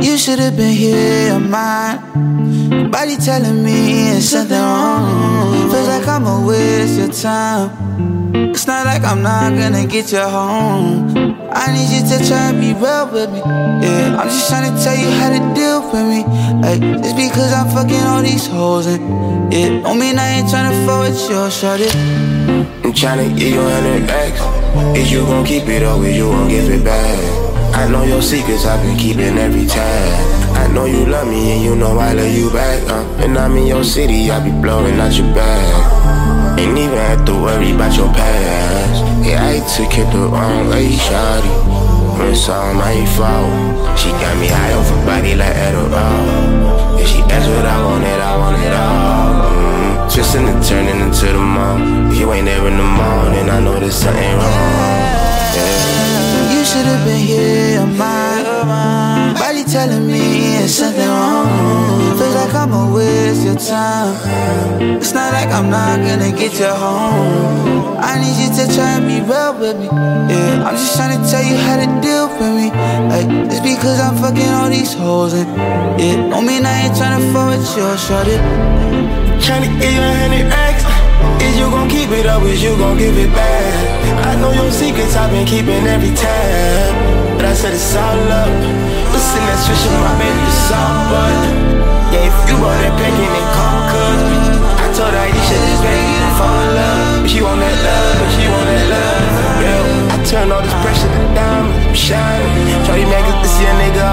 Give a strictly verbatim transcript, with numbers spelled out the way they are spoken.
You should've been here, mine. Body telling me it's something wrong. Feels like I'ma waste your time. It's not like I'm not gonna get you home. I need you to try and be real with me. Yeah, I'm just trying to tell you how to deal with me. Like, just because I'm fucking all these hoes and yeah, don't mean I ain't trying to fuck with you, shorty. I'm tryna give you a hundred racks. Is you gon' keep it or is you gon' give it back? I know your secrets, I've been keeping every time. I know you love me and you know I love you back, uh. And I'm in your city, I be blowing out your bag. Ain't even have to worry about your past. Yeah, I took it the wrong way, shawty. When it's all my fault. She got me high off her body like Adderall. If she asks what I want it, I want it all. Mm-hmm. Twisting and turning into the mall. If you ain't there in the morning, I know there's something wrong. Yeah. You should've been here, mine. Body telling me it's something wrong. Feels like I'ma waste your time. It's not like I'm not gonna get you home. I need you to try and be real with me. Yeah, I'm just trying to tell you how to deal with me. Like, just because I'm fucking all these hoes and yeah, don't mean I ain't trying to fuck with you, shorty. Tryna give you a hundred racks. Is you gon' keep it up, is you gon' give it back? I know your secrets, I've been keeping every time. But I said it's all up. Listen, that switch in my baby, it's all but. Yeah, if you want that packing, then come cuz I told her you should just make it and fall in love. But she want that love, but she want that love. Yeah, I turn all this pressure to diamonds, I'm shining. Shorty mad cause this young nigga